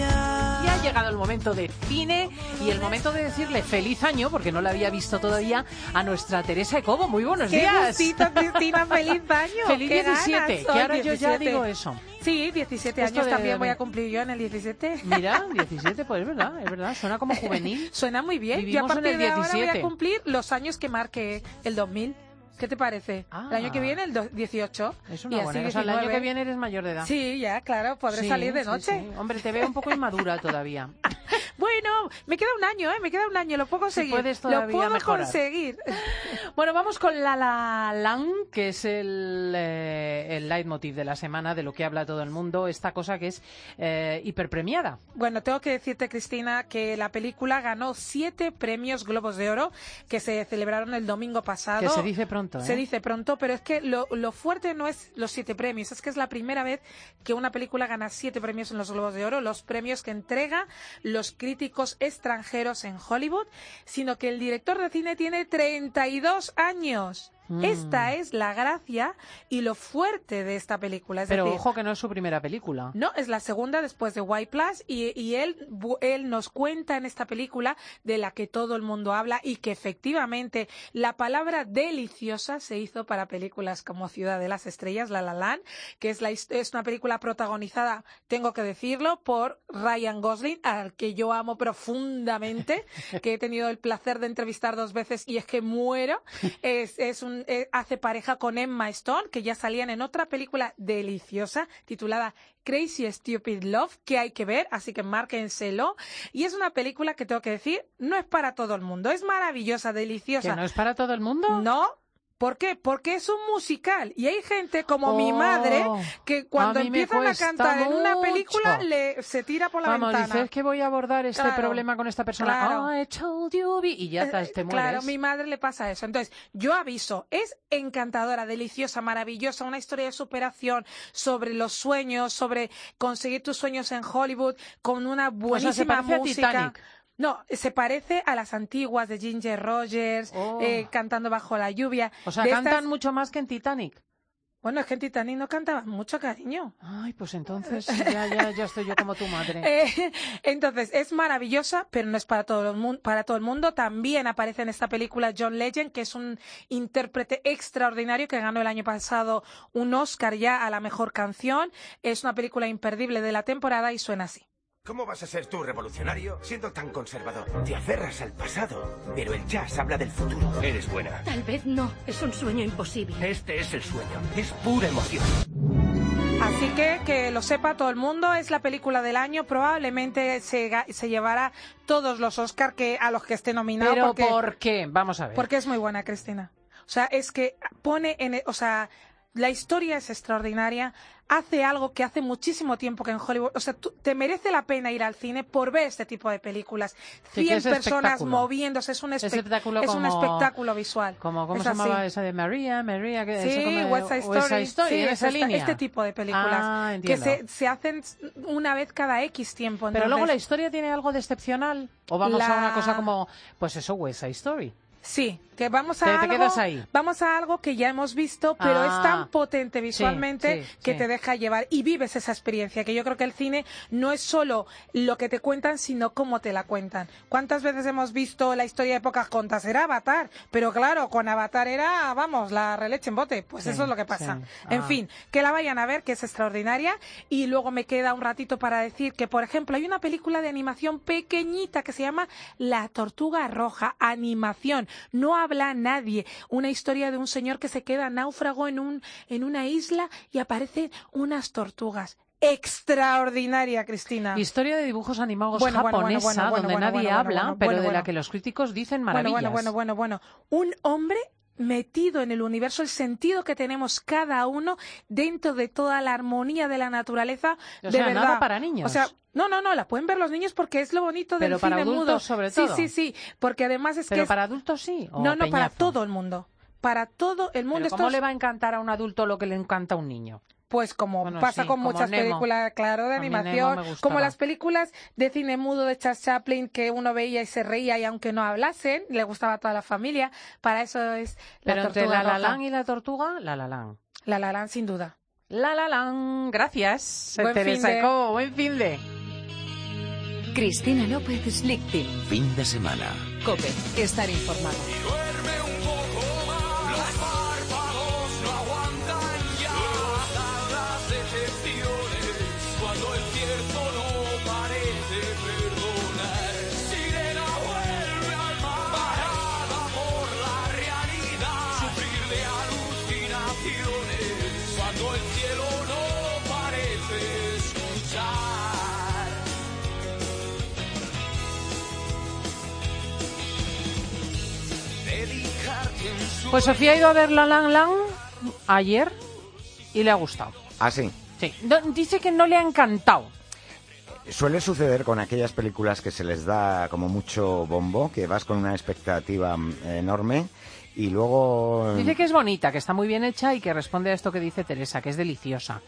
Ya ha llegado el momento de cine y el momento de decirle feliz año, porque no la había visto todavía, a nuestra Teresa Ecobo. Muy buenos días. ¡Qué gustito, Cristina! ¡Feliz año! ¡Feliz 17! Ganas. Que ahora 17. Yo ya digo eso. Sí, 17 años también voy a cumplir yo en el 17. Mira, 17, pues es verdad, suena como juvenil. Suena muy bien. Vivimos Yo a partir en el 17. de ahora voy a cumplir los años que marque el 2000. ¿Qué te parece? El año que viene, el 18. Es una y buena así cosa. El año que viene eres mayor de edad. Sí, ya, claro, podré salir de noche. Sí. Hombre, te veo un poco inmadura todavía. Bueno, me queda un año, me queda un año, lo puedo conseguir. Si puedes todavía lo puedo mejorar. conseguir. Bueno, vamos con La La Land, que es el leitmotiv de la semana, de lo que habla todo el mundo, esta cosa que es hiperpremiada. Bueno, tengo que decirte, Cristina, que la película ganó 7 premios Globos de Oro, que se celebraron el domingo pasado. Que se dice pronto, ¿eh? Se dice pronto, pero es que lo fuerte no es los 7 premios, es que es la primera vez que una película gana 7 premios en los Globos de Oro, los premios que entrega los críticos extranjeros en Hollywood, sino que el director de cine tiene 32 años. Esta es la gracia y lo fuerte de esta película. Es Pero decir, ojo que no es su primera película. No, es la segunda después de White Plus y él nos cuenta en esta película de la que todo el mundo habla y que efectivamente la palabra deliciosa se hizo para películas como Ciudad de las Estrellas, La La Land, que es una película protagonizada, tengo que decirlo, por Ryan Gosling, al que yo amo profundamente, que he tenido el placer de entrevistar 2 veces y es que muero. Hace pareja con Emma Stone, que ya salían en otra película deliciosa titulada Crazy Stupid Love, que hay que ver, así que márquenselo. Y es una película que tengo que decir, no es para todo el mundo, es maravillosa, deliciosa. ¿Que no es para todo el mundo? No. ¿Por qué? Porque es un musical y hay gente como mi madre que cuando empiezan a cantar en una película se tira por la ventana. Dices que voy a abordar este problema con esta persona. Claro. I told you, y ya te mueres. Claro, a mi madre le pasa eso. Entonces, yo aviso, es encantadora, deliciosa, maravillosa, una historia de superación sobre los sueños, sobre conseguir tus sueños en Hollywood, con una buenísima música. A Titanic. No, se parece a las antiguas de Ginger Rogers, cantando bajo la lluvia. O sea, cantan mucho más que en Titanic. Bueno, es que en Titanic no cantaban mucho, cariño. Ay, pues entonces ya estoy yo como tu madre. Entonces, es maravillosa, pero no es para todo el mundo. También aparece en esta película John Legend, que es un intérprete extraordinario que ganó el año pasado un Oscar ya a la mejor canción. Es una película imperdible de la temporada y suena así. ¿Cómo vas a ser tú revolucionario siendo tan conservador? Te aferras al pasado, pero el jazz habla del futuro. Eres buena. Tal vez no, es un sueño imposible. Este es el sueño, es pura emoción. Así que lo sepa todo el mundo, es la película del año, probablemente se llevará todos los Oscar a los que esté nominado. ¿Pero por qué? Vamos a ver. Porque es muy buena, Cristina. O sea, es que pone la historia es extraordinaria, hace algo que hace muchísimo tiempo que en Hollywood, o sea, te merece la pena ir al cine por ver este tipo de películas. 100 personas moviéndose, es un espectáculo visual. ¿Cómo se llamaba esa de María? Sí, West Side Story, sí, esa línea. Este tipo de películas que se hacen una vez cada X tiempo. Entonces, pero luego la historia tiene algo de excepcional, o vamos a una cosa como, pues eso, West Side Story. Sí, que vamos a algo que ya hemos visto, pero es tan potente visualmente que te deja llevar y vives esa experiencia, que yo creo que el cine no es solo lo que te cuentan, sino cómo te la cuentan. ¿Cuántas veces hemos visto la historia de Pocahontas? Era Avatar, pero claro, con Avatar era, vamos, la releche en bote. Pues eso es lo que pasa. En fin, que la vayan a ver, que es extraordinaria. Y luego me queda un ratito para decir que, por ejemplo, hay una película de animación pequeñita que se llama La Tortuga Roja, animación. No habla nadie. Una historia de un señor que se queda náufrago en una isla y aparecen unas tortugas. Extraordinaria, Cristina. Historia de dibujos animados japonesa, donde nadie habla, pero de la que los críticos dicen maravillas. Bueno. Un hombre metido en el universo, el sentido que tenemos cada uno dentro de toda la armonía de la naturaleza. O sea, verdad. Nada para niños. O sea, no, la pueden ver los niños porque es lo bonito del cine mudo. Pero para adultos sobre todo. Sí, porque además es ¿Pero que para adultos sí? No, para todo el mundo. Para todo el mundo. ¿Pero cómo le va a encantar a un adulto lo que le encanta a un niño? Pues como pasa con muchas películas, claro, de animación, como las películas de cine mudo de Charles Chaplin que uno veía y se reía y aunque no hablasen, le gustaba a toda la familia. Para eso es La Tortuga Pero entre La Roja. La Land y La Tortuga, La La Land. La La Land, sin duda. La La Land, gracias. Buen Teresa finde. Cobo, buen fin de. Cristina López Slichting. Fin de semana. COPE. Estar informado. Pues Sofía ha ido a ver La La Land ayer y le ha gustado. ¿Ah, sí? Sí. Dice que no le ha encantado. Suele suceder con aquellas películas que se les da como mucho bombo, que vas con una expectativa enorme y luego... Dice que es bonita, que está muy bien hecha y que responde a esto que dice Teresa, que es deliciosa.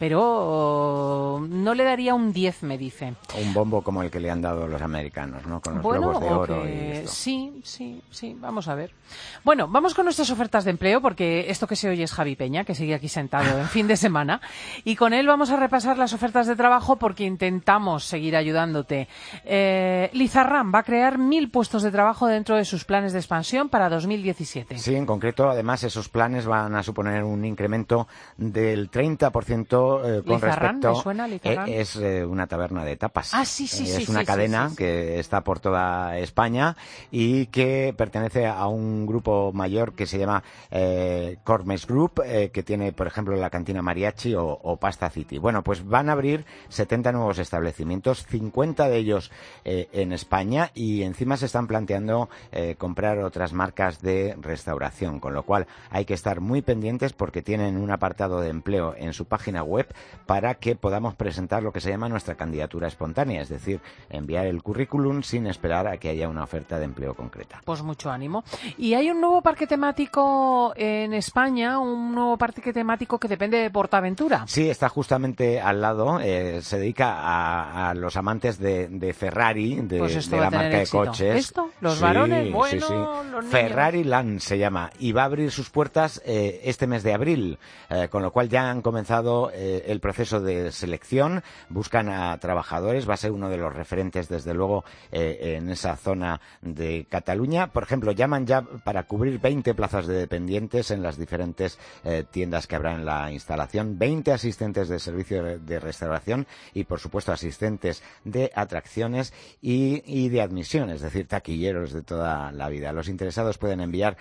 Pero no le daría un 10, me dice. Un bombo como el que le han dado los americanos, ¿no? Con los globos de oro y esto. Sí, vamos a ver. Bueno, vamos con nuestras ofertas de empleo, porque esto que se oye es Javi Peña, que sigue aquí sentado en fin de semana. Y con él vamos a repasar las ofertas de trabajo porque intentamos seguir ayudándote. Lizarram va a crear 1.000 puestos de trabajo dentro de sus planes de expansión para 2017. Sí, en concreto, además, esos planes van a suponer un incremento del 30% con Lizarrán, respecto... ¿me suena Lizarrán? Es una taberna de tapas. Ah, sí. Es una cadena que está por toda España y que pertenece a un grupo mayor que se llama Cormes Group, que tiene, por ejemplo, la cantina Mariachi o Pasta City. Bueno, pues van a abrir 70 nuevos establecimientos, 50 de ellos en España, y encima se están planteando comprar otras marcas de restauración, con lo cual hay que estar muy pendientes porque tienen un apartado de empleo en su página web para que podamos presentar lo que se llama nuestra candidatura espontánea, es decir, enviar el currículum sin esperar a que haya una oferta de empleo concreta. Pues mucho ánimo. Y hay un nuevo parque temático en España, un nuevo parque temático que depende de PortAventura. Sí, está justamente al lado, se dedica a los amantes de Ferrari, de la marca de coches. ¿Esto? ¿Los varones? Bueno, sí. Los niños. Ferrari Land se llama, y va a abrir sus puertas este mes de abril, con lo cual ya han comenzado el proceso de selección, buscan a trabajadores, va a ser uno de los referentes desde luego en esa zona de Cataluña. Por ejemplo, llaman ya para cubrir 20 plazas de dependientes en las diferentes tiendas que habrá en la instalación, 20 asistentes de servicio de restauración y por supuesto asistentes de atracciones y de admisión, es decir, taquilleros de toda la vida. Los interesados pueden enviar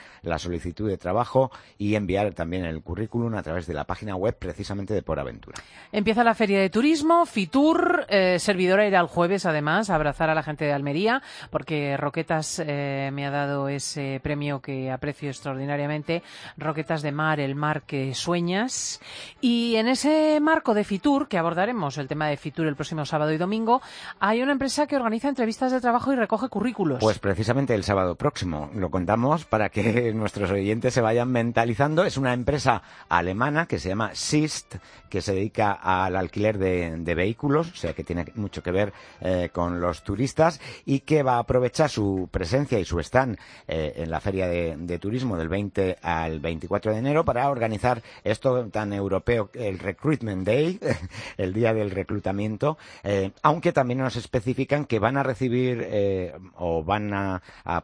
la solicitud de trabajo y enviar también el currículum a través de la página web precisamente de PorAventura. Empieza la Feria de Turismo, Fitur, servidora irá el jueves además a abrazar a la gente de Almería, porque Roquetas me ha dado ese premio que aprecio extraordinariamente, Roquetas de Mar, el mar que sueñas. Y en ese marco de Fitur, que abordaremos el tema de Fitur el próximo sábado y domingo, hay una empresa que organiza entrevistas de trabajo y recoge currículos. Pues precisamente el sábado próximo lo contamos para que nuestros oyentes se vayan mentalizando. Es una empresa alemana que se llama SIST, que se dedica al alquiler de vehículos, o sea que tiene mucho que ver con los turistas, y que va a aprovechar su presencia y su stand en la Feria de Turismo del 20 al 24 de enero para organizar esto tan europeo, el Recruitment Day, el día del reclutamiento, aunque también nos especifican que van a recibir o van a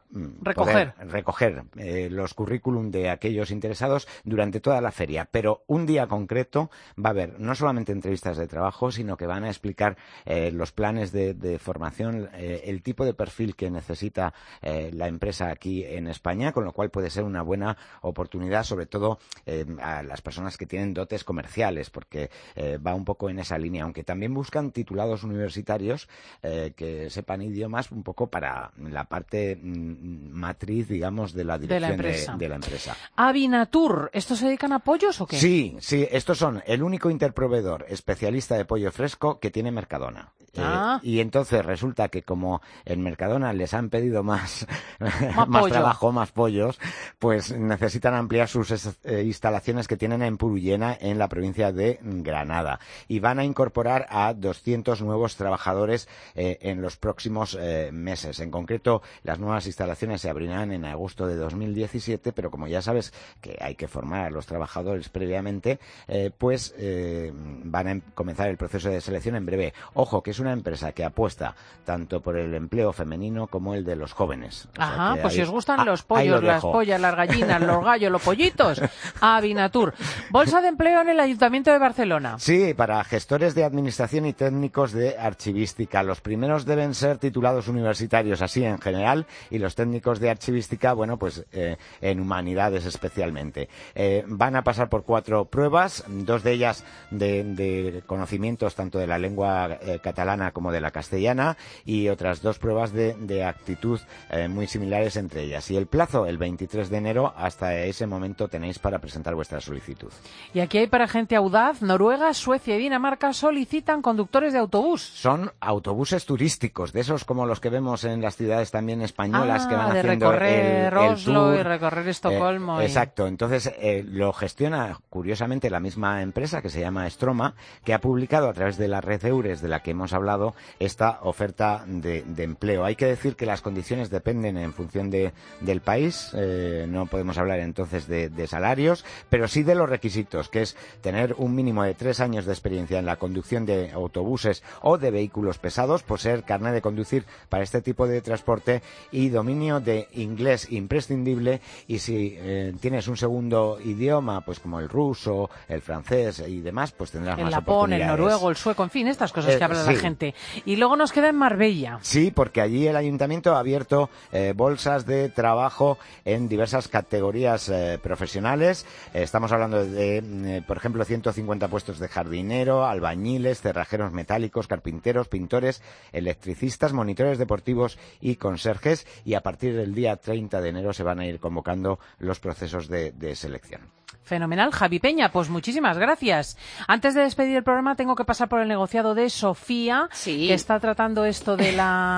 recoger los currículum de aquellos interesados durante toda la feria, pero un día concreto va a haber no solamente entrevistas de trabajo, sino que van a explicar los planes de formación, el tipo de perfil que necesita la empresa aquí en España, con lo cual puede ser una buena oportunidad, sobre todo a las personas que tienen dotes comerciales, porque va un poco en esa línea, aunque también buscan titulados universitarios que sepan idiomas un poco para la parte matriz, digamos, de la dirección de la empresa. Avinatur, ¿estos se dedican a pollos o qué? Sí, estos son el único interproveedor especialista de pollo fresco que tiene Mercadona. Y entonces resulta que como en Mercadona les han pedido más trabajo, más pollos, pues necesitan ampliar sus instalaciones que tienen en Purullena, en la provincia de Granada. Y van a incorporar a 200 nuevos trabajadores en los próximos meses. En concreto, las nuevas instalaciones se abrirán en agosto de 2017, pero como ya sabes que hay que formar a los trabajadores previamente, pues van a comenzar el proceso de selección en breve. Ojo, que es una empresa que apuesta tanto por el empleo femenino como el de los jóvenes. Ajá, pues si os gustan los pollos, las pollas, las gallinas, los gallos, los pollitos, Avinatur. Bolsa de empleo en el Ayuntamiento de Barcelona. Sí, para gestores de administración y técnicos de archivística. Los primeros deben ser titulados universitarios, así en general, y los técnicos de archivística, bueno, pues en humanidades especialmente. Van a pasar por 4 pruebas, 2 de ellas de conocimientos tanto de la lengua catalana como de la castellana, y otras 2 pruebas de actitud muy similares entre ellas. Y el plazo, el 23 de enero, hasta ese momento tenéis para presentar vuestra solicitud. Y aquí hay para gente audaz. Noruega, Suecia y Dinamarca solicitan conductores de autobús. Son autobuses turísticos, de esos como los que vemos en las ciudades también españolas, que van de haciendo recorrer el Oslo tour. y recorrer Estocolmo. Exacto, entonces lo gestiona curiosamente la misma empresa que se llama Stroma, que ha publicado a través de la red Eures, de la que hemos hablado, esta oferta de empleo. Hay que decir que las condiciones dependen en función del país, no podemos hablar entonces de salarios, pero sí de los requisitos, que es tener un mínimo de 3 años de experiencia en la conducción de autobuses o de vehículos pesados, poseer carnet de conducir para este tipo de transporte y dominio de inglés imprescindible, y si tienes un segundo idioma, pues como el ruso, el francés y demás, pues tendrás más oportunidades. El noruego, el sueco, en fin, estas cosas que habla la gente. Y luego nos queda en Marbella. Sí, porque allí el ayuntamiento ha abierto bolsas de trabajo en diversas categorías profesionales. Estamos hablando de, por ejemplo, 150 puestos de jardinero, albañiles, cerrajeros metálicos, carpinteros, pintores, electricistas, monitores deportivos y conserjes. Y a partir del día 30 de enero se van a ir convocando los procesos de selección. Fenomenal, Javi Peña, pues muchísimas gracias. Antes de despedir el programa tengo que pasar por el negociado de Sofía, que está tratando esto de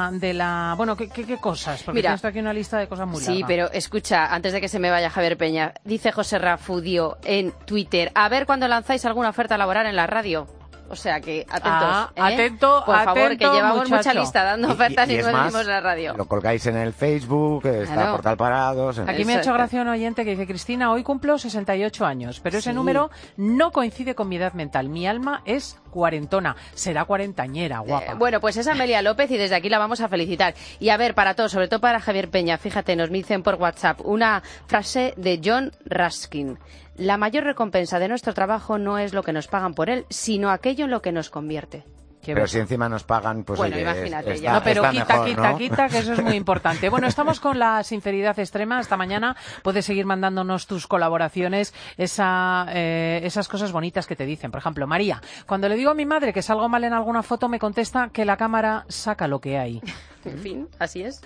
la bueno, ¿qué cosas? Porque tienes aquí una lista de cosas muy larga. Sí, pero escucha, antes de que se me vaya Javier Peña, dice José Rafudio en Twitter, a ver cuándo lanzáis alguna oferta laboral en la radio. O sea que atentos, atento, por favor, atento, que llevamos muchacho. mucha lista dando ofertas y no más, decimos en la radio. Lo colgáis en el Facebook, está Portal Parados. Aquí me ha hecho gracia un oyente que dice: Cristina, hoy cumplo 68 años, pero ese número no coincide con mi edad mental. Mi alma es cuarentona, será cuarentañera, guapa. Bueno, pues es Amelia López y desde aquí la vamos a felicitar. Y a ver, para todos, sobre todo para Javier Peña, fíjate, nos dicen por WhatsApp una frase de John Ruskin. La mayor recompensa de nuestro trabajo no es lo que nos pagan por él, sino aquello en lo que nos convierte. Pero si encima nos pagan, pues bueno, oye, imagínate está, ya. No, pero está quita, mejor, quita, que eso es muy importante. Bueno, estamos con la sinceridad extrema. Esta mañana puedes seguir mandándonos tus colaboraciones, esas cosas bonitas que te dicen. Por ejemplo, María, cuando le digo a mi madre que salgo mal en alguna foto, me contesta que la cámara saca lo que hay. En fin, así es.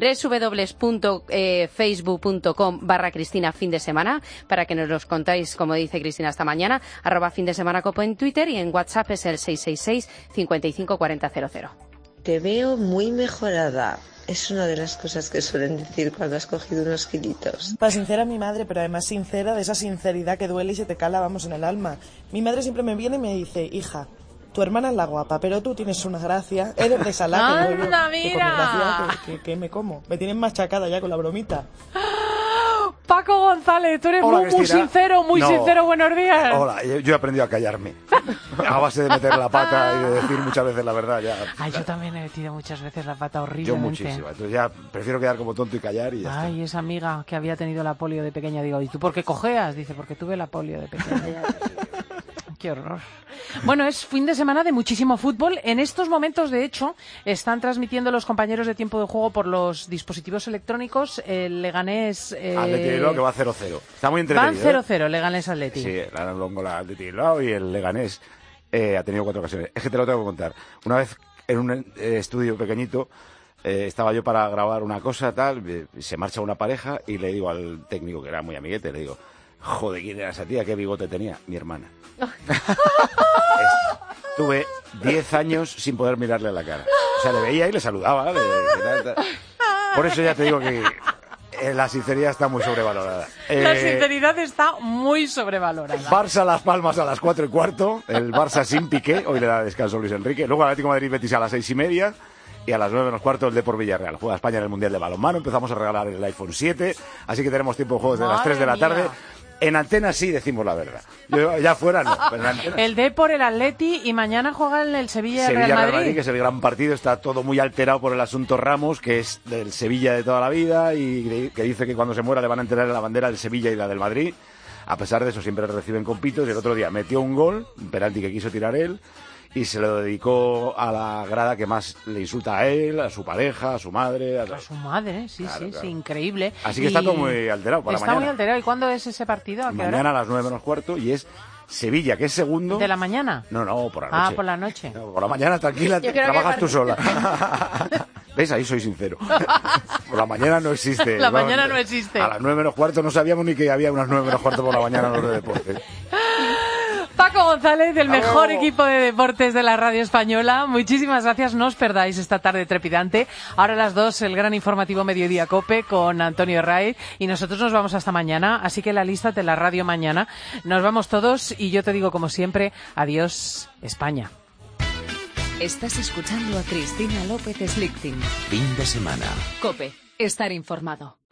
www.facebook.com/Cristina fin de semana para que nos los contáis, como dice Cristina esta mañana, @findesemanacope en Twitter y en WhatsApp es el 666 55 40 00. Te veo muy mejorada. Es una de las cosas que suelen decir cuando has cogido unos kilitos. Para sincera a mi madre, pero además sincera, de esa sinceridad que duele y se te cala, vamos, en el alma. Mi madre siempre me viene y me dice, hija, tu hermana es la guapa, pero tú tienes una gracia, eres de Salá, que, ¡Anda, que mira! con mi gracia que me como. Me tienen machacada ya con la bromita. Paco González, tú eres Hola, muy Cristina. sincero, muy No. sincero, buenos días. Hola, yo he aprendido a callarme. A base de meter la pata y de decir muchas veces la verdad. Ya. Ay, yo también he metido muchas veces la pata Yo horriblemente. muchísimo. Entonces ya prefiero quedar como tonto y callar y ya Ay, esa amiga que había tenido la polio de pequeña, digo, ¿y tú por qué cojeas? Dice, porque tuve la polio de pequeña. Qué horror. Bueno, es fin de semana de muchísimo fútbol. En estos momentos, de hecho, están transmitiendo los compañeros de Tiempo de Juego por los dispositivos electrónicos el Leganés... Atleti Bilbao que va 0-0. Está muy entretenido. Van 0-0, Leganés Atleti. Sí, la Longola Atleti Bilbao y el Leganés ha tenido 4 ocasiones. Es que te lo tengo que contar. Una vez en un estudio pequeñito estaba yo para grabar una cosa, tal, se marcha una pareja y le digo al técnico, que era muy amiguete, le digo, joder, ¿quién era esa tía? ¿Qué bigote tenía? Mi hermana. Estuve 10 años sin poder mirarle a la cara. O sea, le veía y le saludaba. Por eso ya te digo que la sinceridad está muy sobrevalorada. La sinceridad está muy sobrevalorada. Barça Las Palmas a las 4:15. El Barça sin Piqué. Hoy le da descanso Luis Enrique. Luego Atlético de Madrid Betis a las 6:30. Y a las 9:15 el Depor Villarreal. Juega España en el Mundial de Balonmano. Empezamos a regalar el iPhone 7. Así que tenemos tiempo de juego desde las 3 de la tarde. En antena sí decimos la verdad. Yo, ya fuera no. Pero en antena, el Depor, el Atleti y mañana juegan el Sevilla y el Real Madrid. Que es el gran partido. Está todo muy alterado por el asunto Ramos, que es del Sevilla de toda la vida y que dice que cuando se muera le van a enterrar la bandera del Sevilla y la del Madrid. A pesar de eso siempre reciben con pitos y el otro día metió un gol, un penalti que quiso tirar él, y se lo dedicó a la grada que más le insulta a él, a su pareja, a su madre. A su madre, sí, claro, sí, increíble. Así que está todo muy alterado para mañana. Está muy alterado. ¿Y cuándo es ese partido? ¿A qué mañana hora? a las 9:15 y es Sevilla, que es segundo. ¿De la mañana? No, por la noche. Ah, por la noche. No, por la mañana, tranquila, trabajas tú sola. ¿Ves? Ahí soy sincero. Por la mañana no existe. La mañana no existe. A las 9:15 no sabíamos ni que había unas 9:15 por la mañana en los de deportes. Paco González, del mejor equipo de deportes de la radio española. Muchísimas gracias, no os perdáis esta tarde trepidante. Ahora a las 2 el gran informativo Mediodía COPE con Antonio Ray y nosotros nos vamos hasta mañana, así que la lista de la radio mañana. Nos vamos todos y yo te digo como siempre, adiós España. Estás escuchando a Cristina López Slichting. Fin de semana. COPE, estar informado.